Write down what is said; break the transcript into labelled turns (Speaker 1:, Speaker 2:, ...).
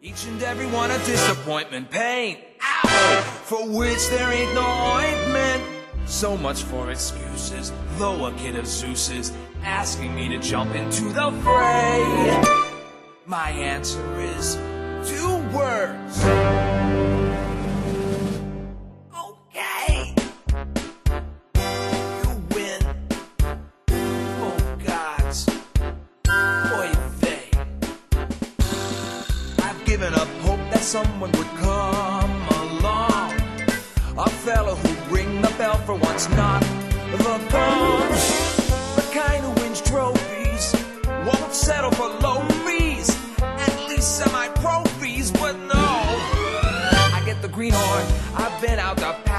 Speaker 1: Each and every one a disappointment, pain, ow, for which there ain't no ointment. So much for excuses, though a kid of Zeus's asking me to jump into the fray. My answer is 2 words. Okay. You win. Oh gods. Oy vey. I've given up hope that someone would come along. A fellow who'd ring the bell for once, not the gong. The kind who wins trophies, won't settle for low fees, at least semi-pro fees, but no. I get the greenhorn, I've been out the